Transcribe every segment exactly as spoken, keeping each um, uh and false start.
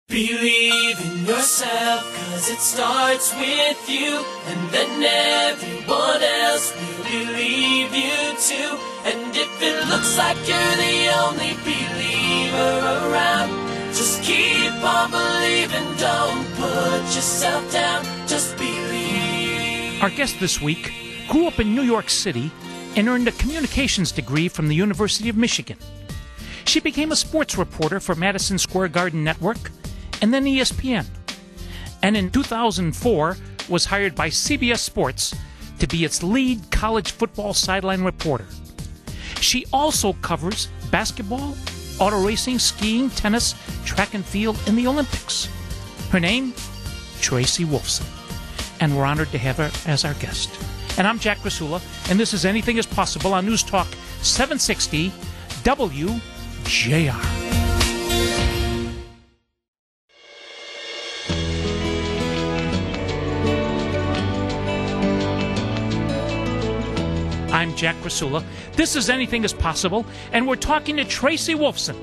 Believe in yourself, cause it starts with you, and then everyone else will believe you too. And if it looks like you're the only believer around, just keep on believing, don't put yourself down, just believe. Our guest this week grew up in New York City and earned a communications degree from the University of Michigan. She became a sports reporter for Madison Square Garden Network and then E S P N. And in two thousand four was hired by C B S Sports to be its lead college football sideline reporter. She also covers basketball, auto racing, skiing, tennis, track and field, and the Olympics. Her name, Tracy Wolfson. And we're honored to have her as our guest. And I'm Jack Rasula, and this is Anything is Possible on News Talk seven sixty W J R. I'm Jack Rasula. This is Anything is Possible, and we're talking to Tracy Wolfson,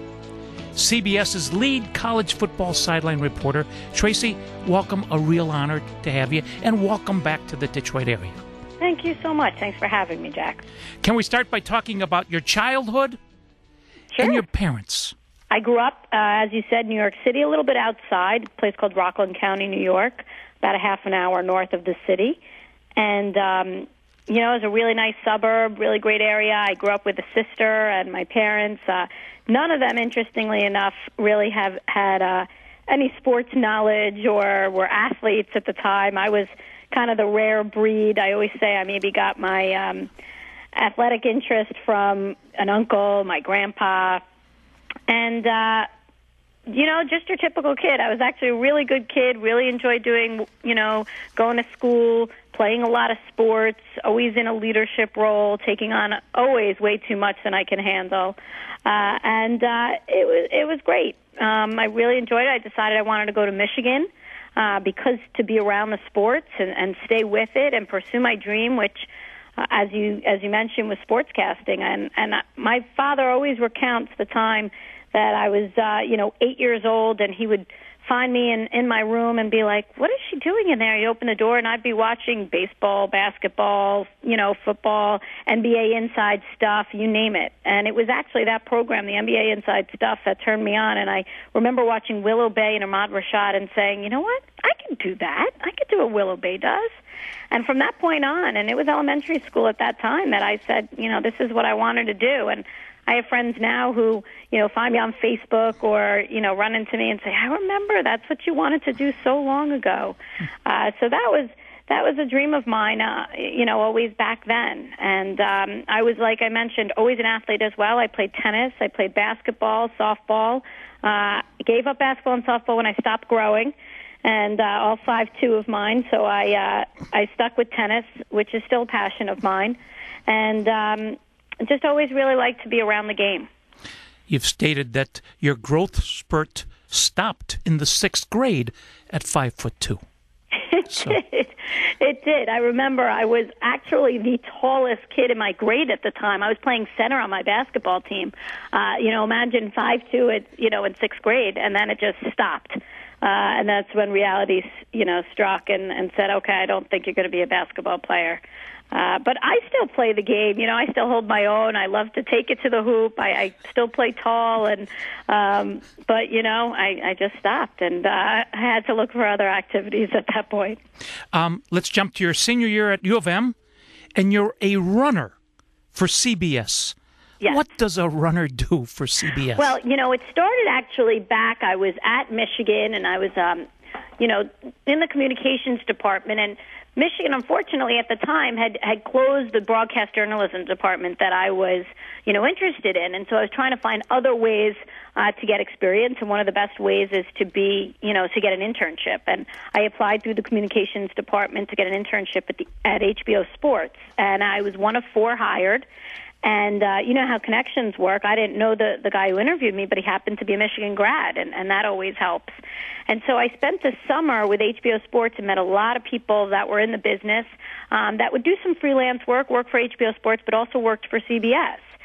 CBS's lead college football sideline reporter. Tracy, welcome. A real honor to have you, and welcome back to the Detroit area. Thank you so much. Thanks for having me, Jack. Can we start by talking about your childhood Sure. and your parents? I grew up, uh, as you said, New York City, a little bit outside, a place called Rockland County, New York, about a half an hour north of the city. And, um, you know, it was a really nice suburb, really great area. I grew up with a sister and my parents. Uh, none of them, interestingly enough, really have had uh, any sports knowledge or were athletes at the time. I was kind of the rare breed. I always say I maybe got my um, athletic interest from an uncle, my grandpa, and, uh, you know, just your typical kid. I was actually a really good kid, really enjoyed doing, you know, going to school, playing a lot of sports, always in a leadership role, taking on always way too much than I can handle. Uh, and uh, it was it was great. Um, I really enjoyed it. I decided I wanted to go to Michigan uh, because to be around the sports and, and stay with it and pursue my dream, which, uh, as you as you mentioned, was sportscasting. And, and my father always recounts the time that I was, uh, you know, eight years old, and he would find me in, in my room and be like, what is she doing in there? He'd open the door, and I'd be watching baseball, basketball, you know, football, N B A Inside stuff, you name it. And it was actually that program, the N B A Inside stuff, that turned me on. And I remember watching Willow Bay and Ahmad Rashad and saying, you know what, I can do that. I could do what Willow Bay does. And from that point on, and it was elementary school at that time, that I said, you know, this is what I wanted to do. And I have friends now who, you know, find me on Facebook or, you know, run into me and say, I remember that's what you wanted to do so long ago. Uh, so that was that was a dream of mine, uh, you know, always back then. And um, I was, like I mentioned, always an athlete as well. I played tennis. I played basketball, softball. Uh, gave up basketball and softball when I stopped growing, and uh, all five two of mine. So I, uh, I stuck with tennis, which is still a passion of mine. And um just always really liked to be around the game. You've stated that your growth spurt stopped in the sixth grade at five foot two. It so. did. It did. I remember I was actually the tallest kid in my grade at the time. I was playing center on my basketball team. Uh, you know, imagine five two at, you know, in sixth grade, and then it just stopped. Uh, and that's when reality, you know, struck and, and said, okay, I don't think you're going to be a basketball player. Uh, but I still play the game. You know, I still hold my own. I love to take it to the hoop. I, I still play tall, and um, but you know, I, I just stopped, and uh, I had to look for other activities at that point. Um, let's jump to your senior year at U of M, and you're a runner for C B S. Yes. What does a runner do for C B S? Well, you know, it started actually back. I was at Michigan, and I was, um, you know, in the communications department, and Michigan, unfortunately, at the time, had, had closed the broadcast journalism department that I was, you know, interested in. And so I was trying to find other ways uh, to get experience. And one of the best ways is to be, you know, to get an internship. And I applied through the communications department to get an internship at, the, at H B O Sports. And I was one of four hired. And uh, you know how connections work. I didn't know the, the guy who interviewed me, but he happened to be a Michigan grad, and, and that always helps. And so I spent the summer with H B O Sports and met a lot of people that were in the business um, that would do some freelance work, work for H B O Sports, but also worked for C B S.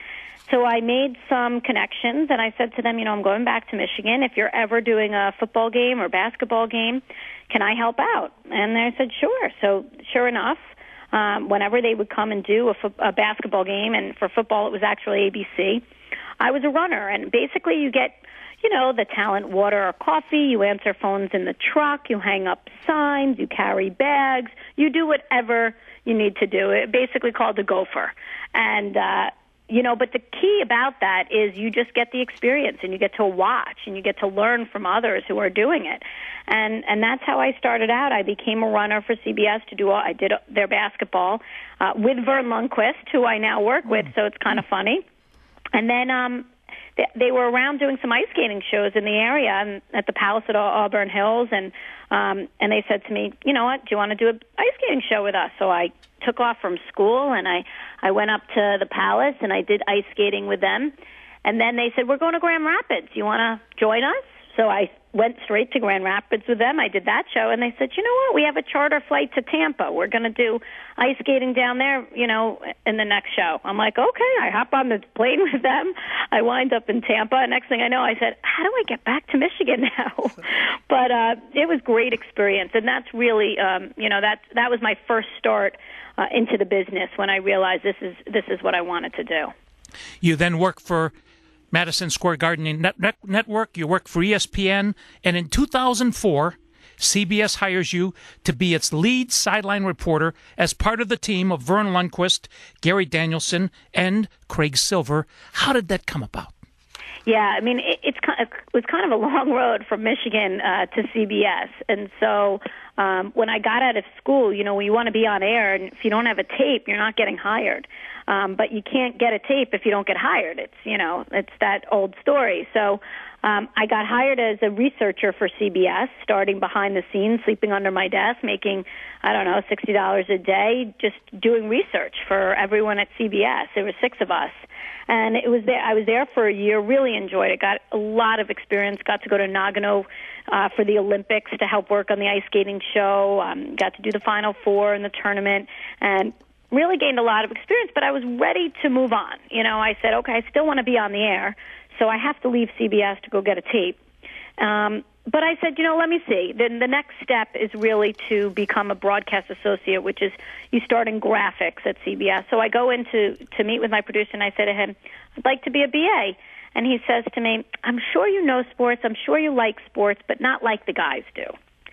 So I made some connections, and I said to them, you know, I'm going back to Michigan. If you're ever doing a football game or basketball game, can I help out? And I said, sure. So sure enough, um, whenever they would come and do a, fo- a basketball game, and for football it was actually A B C, I was a runner. And basically you get, you know, the talent water or coffee, you answer phones in the truck, you hang up signs, you carry bags, you do whatever you need to do. It basically called a gopher. And, uh, you know, but the key about that is you just get the experience and you get to watch and you get to learn from others who are doing it. And and that's how I started out. I became a runner for C B S to do all, I did their basketball uh, with Vern Lundquist, who I now work with, so it's kind of funny. And then um, they, they were around doing some ice skating shows in the area and at the Palace at Auburn Hills, and um, and they said to me, you know what, do you want to do an ice skating show with us? So I took off from school and I, I went up to the Palace and I did ice skating with them. And then they said, we're going to Grand Rapids. You want to join us? So I went straight to Grand Rapids with them. I did that show, and they said, you know what, we have a charter flight to Tampa. We're going to do ice skating down there, you know, in the next show. I'm like, okay. I hop on the plane with them. I wind up in Tampa. Next thing I know, I said, how do I get back to Michigan now? But uh, it was great experience, and that's really, um, you know, that that was my first start uh, into the business when I realized this is this is what I wanted to do. You then work for Madison Square Garden Net- Net- Network, you work for E S P N, and in two thousand four, C B S hires you to be its lead sideline reporter as part of the team of Vern Lundquist, Gary Danielson, and Craig Silver. How did that come about? Yeah, I mean, it, it's kind of, it was kind of a long road from Michigan uh, to C B S, and so um, when I got out of school, you know, you want to be on air, and if you don't have a tape, you're not getting hired. Um, but you can't get a tape if you don't get hired. It's, you know, it's that old story. So um, I got hired as a researcher for C B S, starting behind the scenes, sleeping under my desk, making, I don't know, sixty dollars a day, just doing research for everyone at C B S. There were six of us. And it was there. I was there for a year, really enjoyed it, got a lot of experience, got to go to Nagano uh, for the Olympics to help work on the ice skating show, um, got to do the Final Four in the tournament, and really gained a lot of experience, but I was ready to move on. You know, I said, okay, I still want to be on the air, so I have to leave C B S to go get a tape. Um, but I said, you know, let me see. Then the next step is really to become a broadcast associate, which is you start in graphics at C B S. So I go in to, to meet with my producer, and I say to him, I'd like to be a B A. And he says to me, I'm sure you know sports, I'm sure you like sports, but not like the guys do.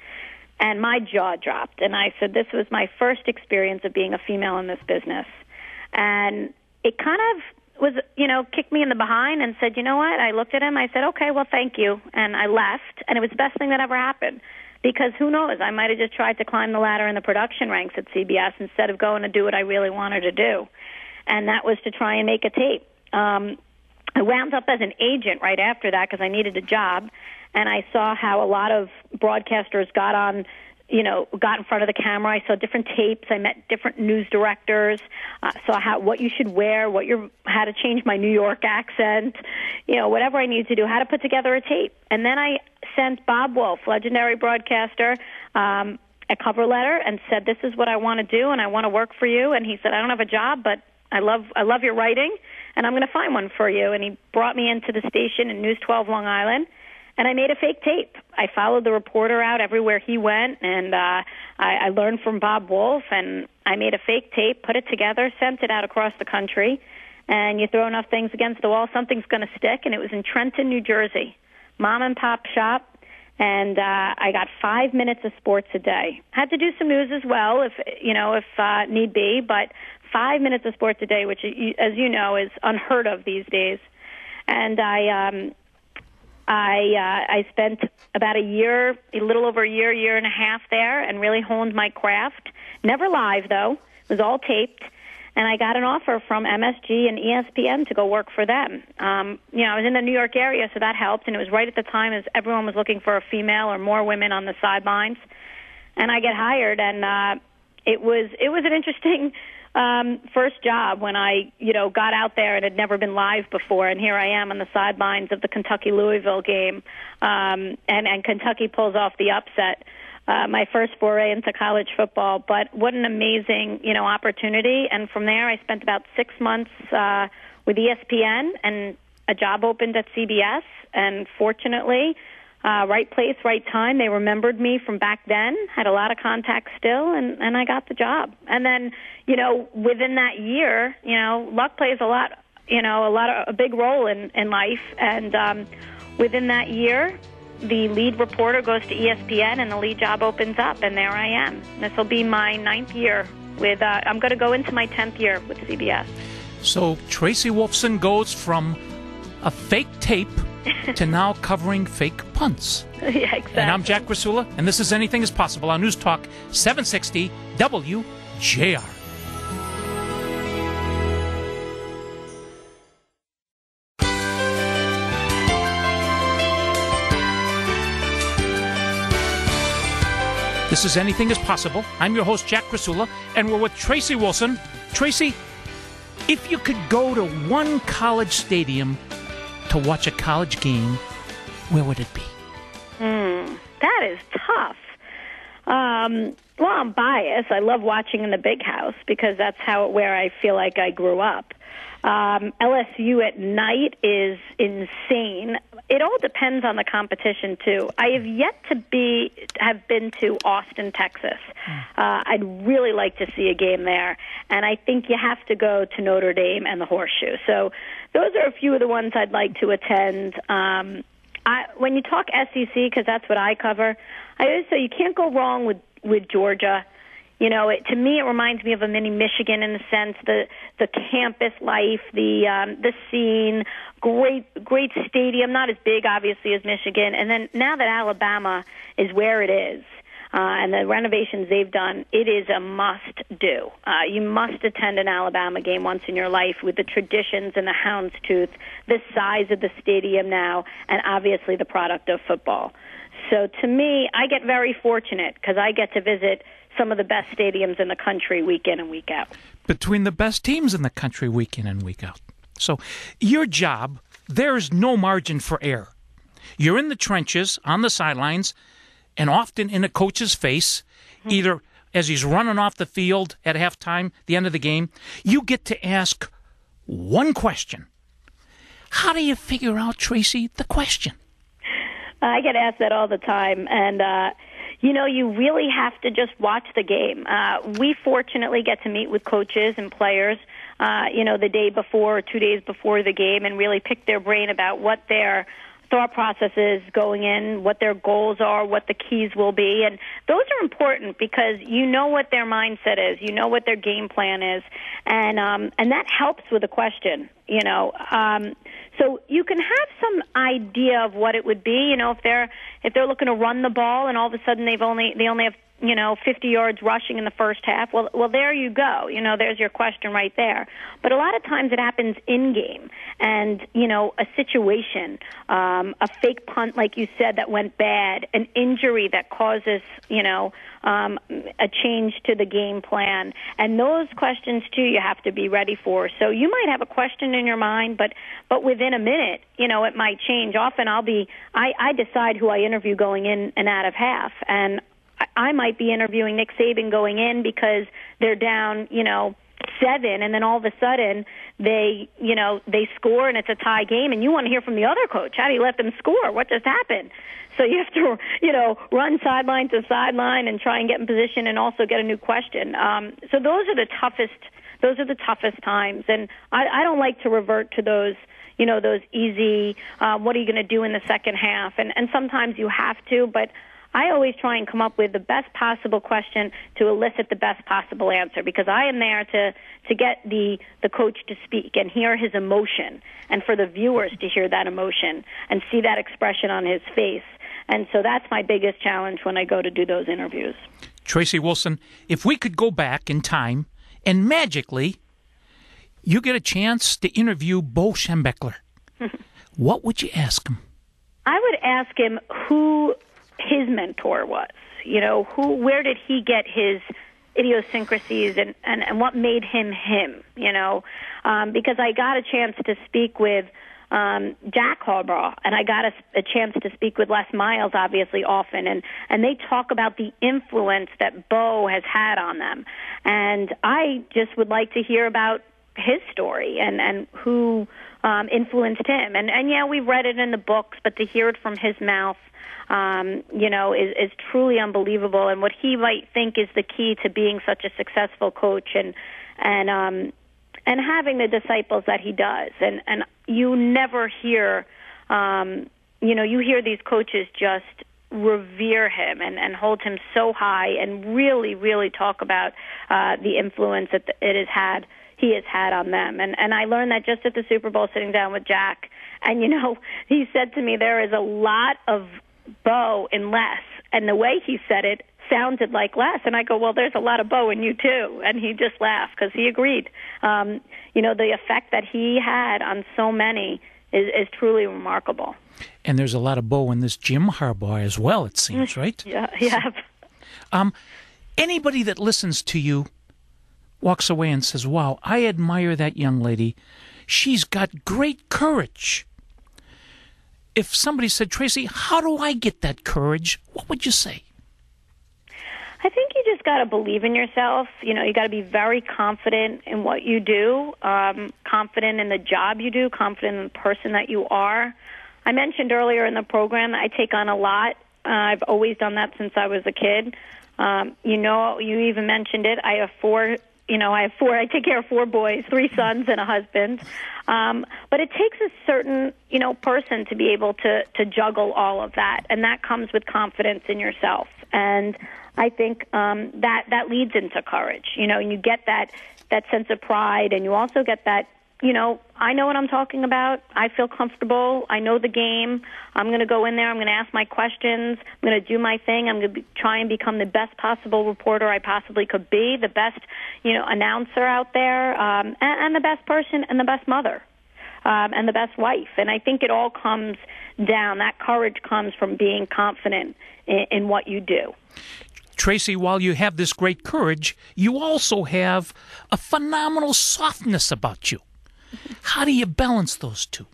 And my jaw dropped, and I said, this was my first experience of being a female in this business. And it kind of was, you know, kicked me in the behind and said, you know what? I looked at him, I said, okay, well, thank you. And I left, and it was the best thing that ever happened. Because who knows, I might have just tried to climb the ladder in the production ranks at C B S instead of going to do what I really wanted to do. And that was to try and make a tape. Um, I wound up as an agent right after that because I needed a job. And I saw how a lot of broadcasters got on, you know, got in front of the camera. I saw different tapes. I met different news directors. Uh, saw how what you should wear, what your how to change my New York accent, you know, whatever I needed to do, how to put together a tape. And then I sent Bob Wolf, legendary broadcaster, um, a cover letter and said, "This is what I want to do, and I want to work for you." And he said, "I don't have a job, but I love I love your writing, and I'm going to find one for you." And he brought me into the station in News twelve Long Island. And I made a fake tape. I followed the reporter out everywhere he went, and uh, I, I learned from Bob Wolf, and I made a fake tape, put it together, sent it out across the country, and you throw enough things against the wall, something's going to stick, and it was in Trenton, New Jersey, mom-and-pop shop, and uh, I got five minutes of sports a day. Had to do some news as well, if you know, if uh, need be, but five minutes of sports a day, which, as you know, is unheard of these days. And I... Um, I uh, I spent about a year, a little over a year, year and a half there, and really honed my craft. Never live, though. It was all taped. And I got an offer from M S G and E S P N to go work for them. Um, you know, I was in the New York area, so that helped. And it was right at the time as everyone was looking for a female or more women on the sidelines. And I get hired, and uh, it was it was an interesting Um, first job when I, you know, got out there and had never been live before, and here I am on the sidelines of the Kentucky-Louisville game, um, and, and Kentucky pulls off the upset. Uh, my first foray into college football, but what an amazing, you know, opportunity. And from there, I spent about six months uh, with E S P N, and a job opened at C B S, and fortunately, uh, right place, right time. They remembered me from back then, had a lot of contacts still, and, and I got the job. And then, you know, within that year, you know, luck plays a lot, you know, a lot of a big role in, in life. And um, within that year, the lead reporter goes to E S P N, and the lead job opens up, and there I am. This will be my ninth year with. Uh, I'm going to go into my tenth year with C B S. So Tracy Wolfson goes from a fake tape to now covering fake punts. Yeah, exactly. And I'm Jack Krasula, and this is Anything is Possible on News Talk seven sixty W J R. This is Anything is Possible. I'm your host, Jack Krasula, and we're with Tracy Wolfson. Tracy, if you could go to one college stadium to watch a college game, where would it be? Hmm, that is tough. Um, well, I'm biased. I love watching in the Big House because that's how where I feel like I grew up. Um, L S U at night is insane. It all depends on the competition too. I have yet to be have been to Austin, Texas. Uh, I'd really like to see a game there, and I think you have to go to Notre Dame and the Horseshoe. So those are a few of the ones I'd like to attend. Um, I, when you talk S E C, because that's what I cover, I always say you can't go wrong with with Georgia. You know, it, to me, it reminds me of a mini Michigan in the sense the the campus life, the um, the scene, great great stadium, not as big obviously as Michigan, and then now that Alabama is where it is, uh, and the renovations they've done, it is a must do. Uh, you must attend an Alabama game once in your life with the traditions and the houndstooth, the size of the stadium now, and obviously the product of football. So to me, I get very fortunate because I get to visit some of the best stadiums in the country week in and week out. Between the best teams in the country week in and week out. So your job, there's no margin for error. You're in the trenches, on the sidelines, and often in a coach's face, mm-hmm. either as he's running off the field at halftime, the end of the game. You get to ask one question. How do you figure out, Tracy, the question? I get asked that all the time, and uh you know, you really have to just watch the game. Uh, we fortunately get to meet with coaches and players, uh, you know, the day before or two days before the game and really pick their brain about what their thought process is going in, what their goals are, what the keys will be. And those are important because you know what their mindset is. You know what their game plan is. And um, and that helps with a question, you know. Um, so you can have some idea of what it would be, you know, if they're if they're looking to run the ball and all of a sudden they've only they only have, you know, fifty yards rushing in the first half. Well, well, there you go. You know, there's your question right there. But a lot of times it happens in game, and you know, a situation, um, a fake punt, like you said, that went bad, an injury that causes, you know, um, a change to the game plan, and those questions too you have to be ready for. So you might have a question in your mind, but but within a minute, you know, it might change. Often I'll be I, I decide who I interview going in and out of half, and I might be interviewing Nick Saban going in because they're down, you know, seven, and then all of a sudden they, you know, they score and it's a tie game, and you want to hear from the other coach. How do you let them score? What just happened? So you have to, you know, run sideline to sideline and try and get in position and also get a new question. Um, so those are the toughest. Those are the toughest times, and I, I don't like to revert to those. You know, those easy. Uh, what are you going to do in the second half? And and sometimes you have to, but I always try and come up with the best possible question to elicit the best possible answer, because I am there to, to get the, the coach to speak and hear his emotion, and for the viewers to hear that emotion and see that expression on his face. And so that's my biggest challenge when I go to do those interviews. Tracy Wolfson, if we could go back in time and magically you get a chance to interview Bo Schembechler, what would you ask him? I would ask him who his mentor was, you know, who, where did he get his idiosyncrasies and, and, and what made him him, you know, um, because I got a chance to speak with um, Jack Harbaugh, and I got a, a chance to speak with Les Miles, obviously, often, and, and they talk about the influence that Bo has had on them. And I just would like to hear about his story and, and who um, influenced him. And, and, yeah, we've read it in the books, but to hear it from his mouth, um, you know, is, is truly unbelievable. And what he might think is the key to being such a successful coach and, and, um, and having the disciples that he does. And, and you never hear, um, you know, you hear these coaches just revere him and, and hold him so high and really, really talk about uh, the influence that it has had, he has had on them. And, and I learned that just at the Super Bowl sitting down with Jack. And, you know, he said to me, there is a lot of Bo in Les. And the way he said it sounded like Les. And I go, well, there's a lot of Bo in you, too. And he just laughed because he agreed. Um, you know, the effect that he had on so many is, is truly remarkable. And there's a lot of Bo in this Jim Harbaugh as well, it seems, right? Yeah, yeah. Um, anybody that listens to you walks away and says, wow, I admire that young lady. She's got great courage. If somebody said, Tracy, how do I get that courage? What would you say? I think you just got to believe in yourself. You know, you got to be very confident in what you do, um, confident in the job you do, confident in the person that you are. I mentioned earlier in the program that I take on a lot. Uh, I've always done that since I was a kid. Um, you know, you even mentioned it. I have four, you know, I have four, I take care of four boys, three sons and a husband. Um, but it takes a certain, you know, person to be able to, to juggle all of that. And that comes with confidence in yourself. And I think um, that, that leads into courage. You know, and you get that, that sense of pride, and you also get that, you know, I know what I'm talking about. I feel comfortable. I know the game. I'm going to go in there. I'm going to ask my questions. I'm going to do my thing. I'm going to try and become the best possible reporter I possibly could be, the best, you know, announcer out there, um, and, and the best person and the best mother um, and the best wife. And I think it all comes down. That courage comes from being confident in, in what you do. Tracy, while you have this great courage, you also have a phenomenal softness about you. How do you balance those two?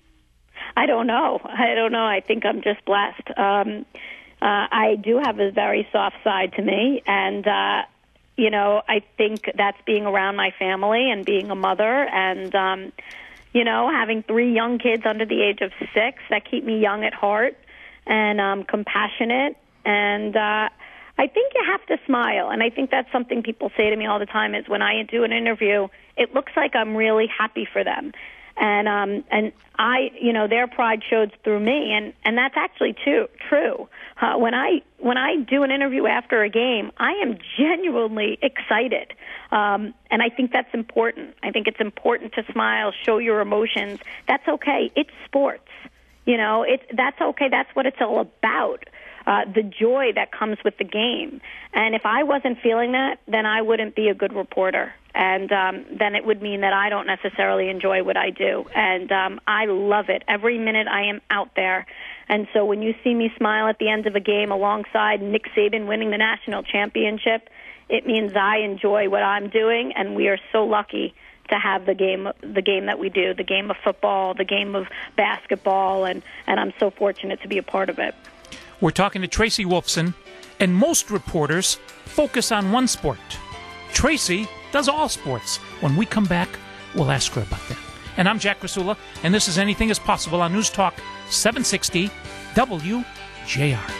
I don't know. I don't know. I think I'm just blessed. Um, uh, I do have a very soft side to me, and, uh, you know, I think that's being around my family and being a mother and, um, you know, having three young kids under the age of six that keep me young at heart and um, compassionate. And uh, I think you have to smile, and I think that's something people say to me all the time is when I do an interview, it looks like I'm really happy for them. And um, and I, you know, their pride shows through me, and, and that's actually too, true. Uh, when I when I do an interview after a game, I am genuinely excited, um, and I think that's important. I think it's important to smile, show your emotions. That's okay. It's sports, you know. It's that's okay. That's what it's all about. Uh, the joy that comes with the game. And if I wasn't feeling that, then I wouldn't be a good reporter. And um, then it would mean that I don't necessarily enjoy what I do. And um, I love it. Every minute I am out there. And so when you see me smile at the end of a game alongside Nick Saban winning the national championship, it means I enjoy what I'm doing, and we are so lucky to have the game the game that we do, the game of football, the game of basketball, and, and I'm so fortunate to be a part of it. We're talking to Tracy Wolfson, and most reporters focus on one sport. Tracy does all sports. When we come back, we'll ask her about that. And I'm Jack Krasula, and this is Anything is Possible on News Talk seven sixty W J R.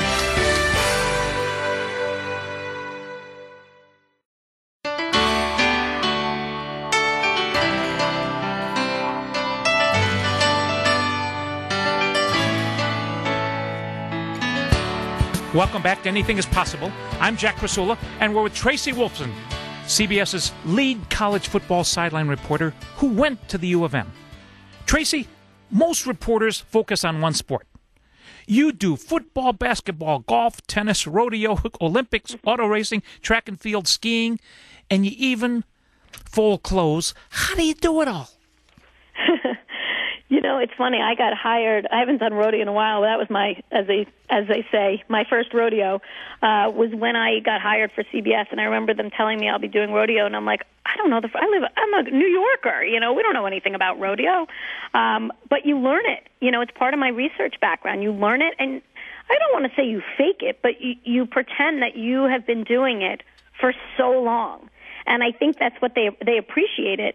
Welcome back to Anything is Possible. I'm Jack Krasula, and we're with Tracy Wolfson, CBS's lead college football sideline reporter who went to the U of M. Tracy, most reporters focus on one sport. You do football, basketball, golf, tennis, rodeo, Olympics, auto racing, track and field, skiing, and you even fold clothes. How do you do it all? You know, it's funny. I got hired. I haven't done rodeo in a while. But that was my, as they as they say, my first rodeo uh, was when I got hired for C B S. And I remember them telling me I'll be doing rodeo, and I'm like, I don't know. The, I live. I'm a New Yorker. You know, we don't know anything about rodeo. Um, but you learn it. You know, it's part of my research background. You learn it, and I don't want to say you fake it, but you, you pretend that you have been doing it for so long. And I think that's what they they appreciate it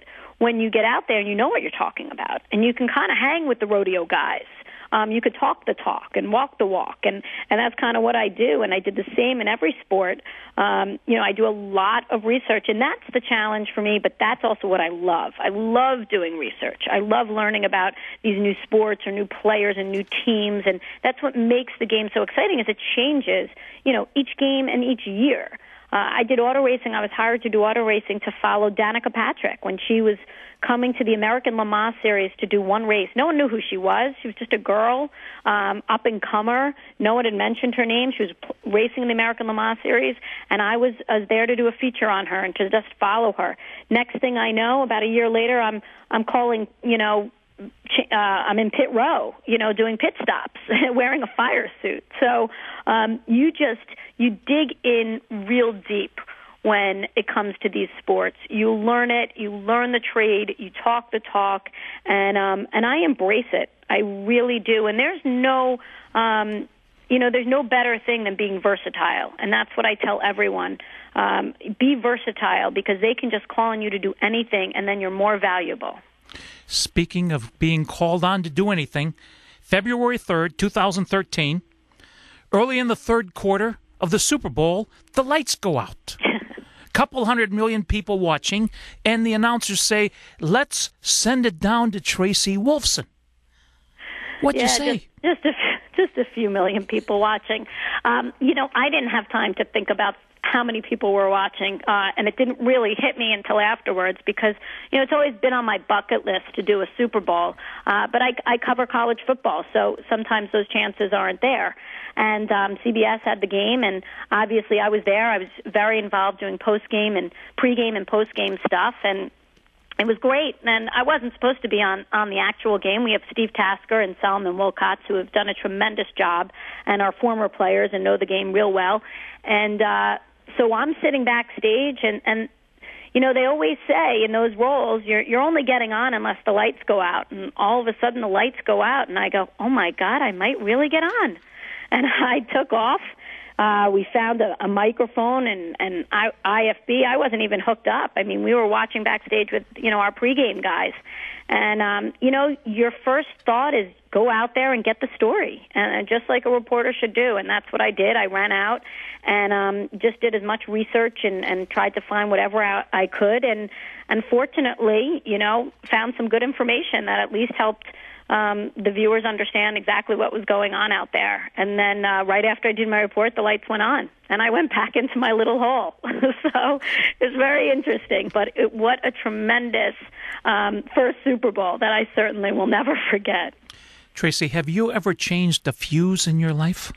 when you get out there and you know what you're talking about, and you can kind of hang with the rodeo guys. Um, you could talk the talk and walk the walk, and, and that's kind of what I do, and I did the same in every sport. Um, you know, I do a lot of research, and that's the challenge for me, but that's also what I love. I love doing research. I love learning about these new sports or new players and new teams, and that's what makes the game so exciting is it changes, you know, each game and each year. Uh, I did auto racing. I was hired to do auto racing to follow Danica Patrick when she was coming to the American Le Mans Series to do one race. No one knew who she was. She was just a girl, um, up-and-comer. No one had mentioned her name. She was p- racing in the American Le Mans Series, and I was, I was there to do a feature on her and to just follow her. Next thing I know, about a year later, I'm I'm calling, you know, uh, I'm in pit row, you know, doing pit stops, wearing a fire suit. So um, you just, you dig in real deep when it comes to these sports. You learn it, you learn the trade, you talk the talk, and um, and I embrace it. I really do. And there's no, um, you know, there's no better thing than being versatile, and that's what I tell everyone. Um, be versatile because they can just call on you to do anything, and then you're more valuable. Speaking of being called on to do anything, February third, twenty thirteen, early in the third quarter of the Super Bowl, the lights go out. Couple hundred million people watching, and the announcers say, let's send it down to Tracy Wolfson. What'd yeah, you say? Just, just, a, just a few million people watching. Um, you know, I didn't have time to think about how many people were watching, uh, and it didn't really hit me until afterwards because, you know, it's always been on my bucket list to do a Super Bowl, uh, but I, I cover college football, so sometimes those chances aren't there. And um, C B S had the game, and obviously I was there. I was very involved doing post-game and pre-game and post-game stuff, and it was great. And I wasn't supposed to be on, on the actual game. We have Steve Tasker and Solomon Wilcots who have done a tremendous job and are former players and know the game real well. And uh, so I'm sitting backstage, and, and you know, they always say in those roles, you're you're only getting on unless the lights go out. And all of a sudden the lights go out, and I go, oh, my God, I might really get on. And I took off. Uh, we found a, a microphone and, and I, I F B. I wasn't even hooked up. I mean, we were watching backstage with, you know, our pregame guys. And, um, you know, your first thought is go out there and get the story, and just like a reporter should do. And that's what I did. I ran out and um, just did as much research and, and tried to find whatever I, I could. And unfortunately, you know, found some good information that at least helped Um, the viewers understand exactly what was going on out there. And then uh, right after I did my report, the lights went on, and I went back into my little hole. So it's very interesting, but it, what a tremendous um, first Super Bowl that I certainly will never forget. Tracy, have you ever changed a fuse in your life?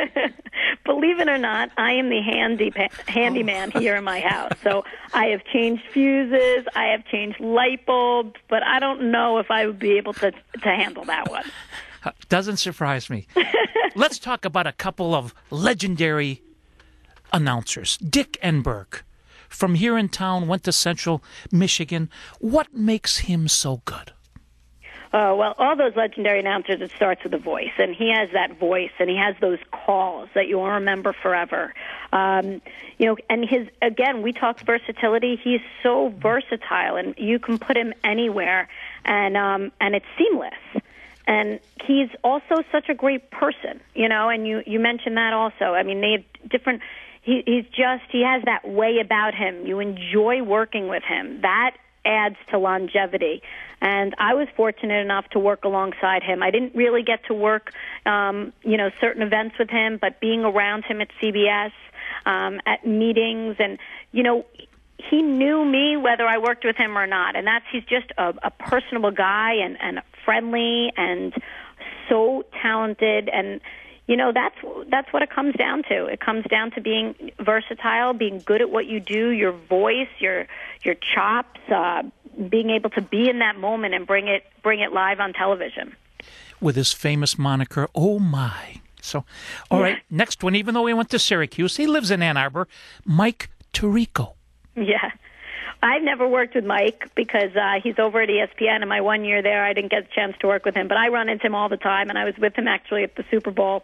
Believe it or not, I am the handy handyman here in my house. So I have changed fuses, I have changed light bulbs, but I don't know if I would be able to to handle that one. Doesn't surprise me. Let's talk about a couple of legendary announcers. Dick Enberg, from here in town, went to Central Michigan. What makes him so good? Uh, well, all those legendary announcers, it starts with a voice, and he has that voice, and he has those calls that you will remember forever. Um, you know, and his again, we talked versatility. He's so versatile, and you can put him anywhere, and um, and it's seamless. And he's also such a great person, you know. And you you mentioned that also. I mean, they have different. He, he's just he has that way about him. You enjoy working with him. That adds to longevity. And I was fortunate enough to work alongside him. I didn't really get to work, um, you know, certain events with him, but being around him at C B S, um, at meetings, and, you know, he knew me whether I worked with him or not. And that's, he's just a, a personable guy and, and friendly and so talented. And, you know, that's that's what it comes down to. It comes down to being versatile, being good at what you do, your voice, your your chops, uh, being able to be in that moment and bring it bring it live on television. With his famous moniker, Oh My. So, all yeah. right, next one, even though he went to Syracuse, he lives in Ann Arbor, Mike Tirico. Yeah. I've never worked with Mike because uh, he's over at E S P N, and my one year there, I didn't get a chance to work with him. But I run into him all the time, and I was with him actually at the Super Bowl.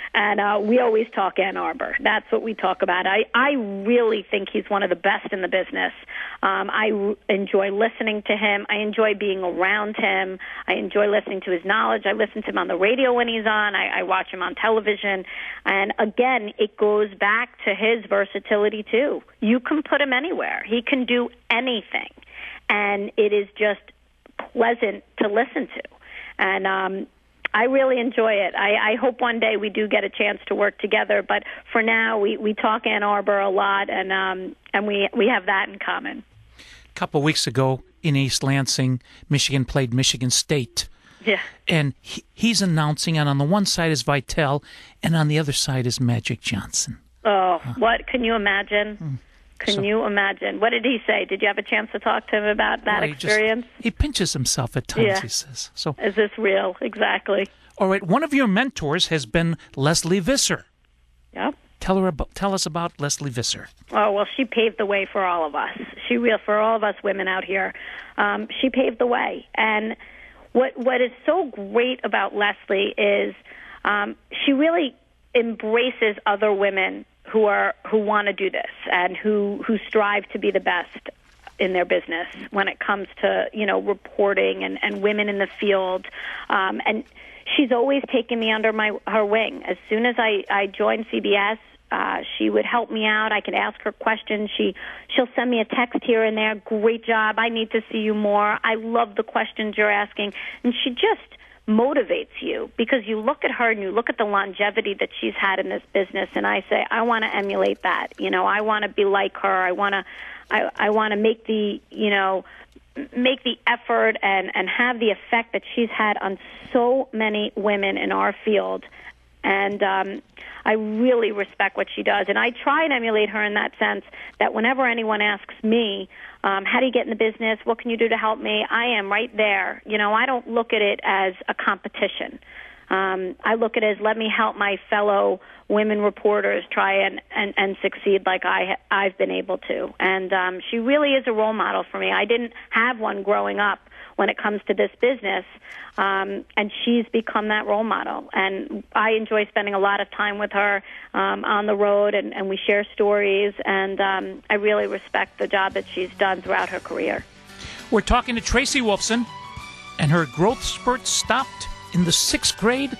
And uh, we always talk Ann Arbor. That's what we talk about. I, I really think he's one of the best in the business. Um, I r- enjoy listening to him. I enjoy being around him. I enjoy listening to his knowledge. I listen to him on the radio when he's on. I, I watch him on television. And again, it goes back to his versatility, too. You can put him anywhere. He can do anything. And it is just pleasant to listen to. And um, I really enjoy it. I, I hope one day we do get a chance to work together. But for now, we, we talk Ann Arbor a lot, and um, and we, we have that in common. A couple of weeks ago in East Lansing, Michigan played Michigan State. Yeah. And he, he's announcing, and on the one side is Vitale, and on the other side is Magic Johnson. Oh, what? Can you imagine? Mm. Can So- you imagine? What did he say? Did you have a chance to talk to him about that Well, he just- experience? he pinches himself at times, Yeah. he says. So, Is this real? Exactly. all right, one of your mentors has been Leslie Visser. Yep. Tell her about, tell us about Leslie Visser. Oh, well, she paved the way for all of us. She real for all of us women out here. Um, she paved the way. And what what is so great about Leslie is um, she really embraces other women who are who want to do this and who who strive to be the best in their business when it comes to, you know, reporting and, and women in the field. Um, and she's always taken me under my her wing. As soon as I, I joined C B S, uh, she would help me out. I could ask her questions. She, she'll send me a text here and there. Great job. I need to see you more. I love the questions you're asking. And she just motivates you because you look at her and you look at the longevity that she's had in this business, and I say, I want to emulate that. You know, I want to be like her. I want to, I, I want to make the, you know, make the effort and, and have the effect that she's had on so many women in our field. And um, I really respect what she does. And I try and emulate her in that sense that whenever anyone asks me, um, how do you get in the business? What can you do to help me? I am right there. You know, I don't look at it as a competition. Um, I look at it as let me help my fellow women reporters try and, and, and succeed like I, I've been able to. And um, she really is a role model for me. I didn't have one growing up when it comes to this business, um, and she's become that role model. And I enjoy spending a lot of time with her um, on the road, and, and we share stories, and um, I really respect the job that she's done throughout her career. We're talking to Tracy Wolfson, and her growth spurt stopped in the sixth grade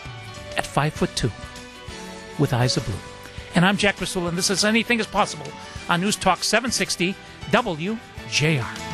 at five foot two with eyes of blue. And I'm Jack Rasul, and this is Anything is Possible on News Talk seven sixty W J R.